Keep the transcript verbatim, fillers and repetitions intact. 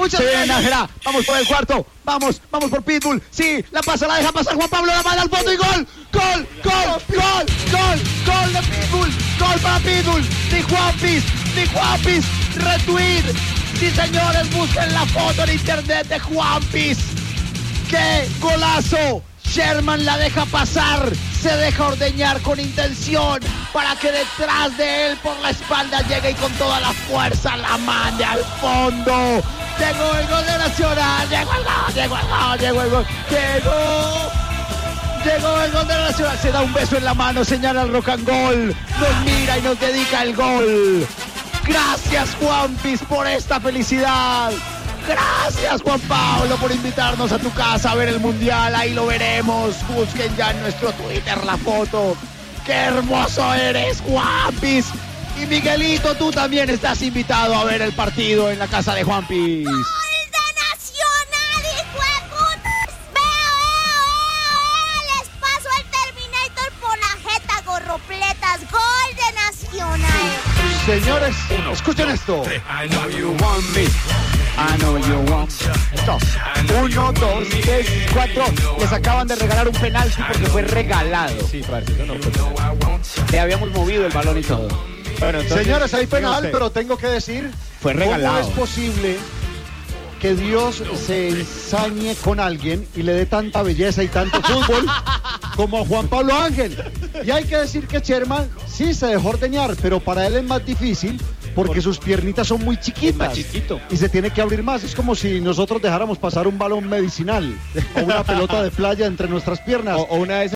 Muchas Se viene gracias. Nájera. Vamos por el cuarto. Vamos, vamos por Pitbull. Sí, la pasa, la deja pasar Juan Pablo, la manda al fondo y gol. Gol, gol, gol, gol, gol de Pitbull. Gol para Pitbull. Ni Juanpis, ni Juanpis. Retweet. Sí, señores, busquen la foto en internet de Juanpis. ¡Qué golazo! Sherman la deja pasar, se deja ordeñar con intención para que detrás de él por la espalda llegue y con toda la fuerza la mande al fondo. Llegó el gol de Nacional, llegó el gol, llegó el gol, llegó el gol, llegó. Llegó el gol de Nacional, se da un beso en la mano, señala el rock and goal, nos mira y nos dedica el gol. Gracias, Juanpis, por esta felicidad. Gracias, Juan Pablo, por invitarnos a tu casa a ver el Mundial. Ahí lo veremos. Busquen ya en nuestro Twitter la foto. ¡Qué hermoso eres, Juanpis! Y Miguelito, tú también estás invitado a ver el partido en la casa de Juanpis. ¡Gol de Nacional, hijo de putas! ¡Veo, veo, veo! Les paso al Terminator por la jeta, gorropletas. ¡Gol de Nacional! Señores, escuchen esto. I know you want me. I know you want dos. Uno, dos, tres, cuatro. Les acaban de regalar un penalti porque fue regalado. Sí, parce, eso no fue. Le habíamos movido el balón y todo. Bueno, entonces, Señores, hay penal, usted. pero tengo que decir, Fue regalado. ¿cómo es posible que Dios se ensañe con alguien y le dé tanta belleza y tanto fútbol como a Juan Pablo Ángel? Y hay que decir que Sherman sí se dejó ordeñar, pero para él es más difícil porque sus piernitas son muy chiquitas. Más chiquito. Y se tiene que abrir más. Es como si nosotros dejáramos pasar un balón medicinal o una pelota de playa entre nuestras piernas. O, o una de esas